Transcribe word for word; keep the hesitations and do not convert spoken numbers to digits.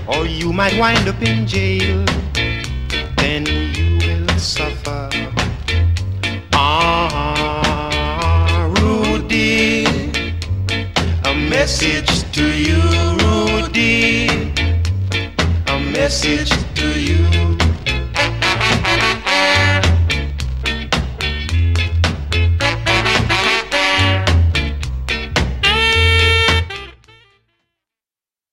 or you might wind up in jail. Then you will suffer. Ah, Rudy, a message to you, Rudy, a message to you.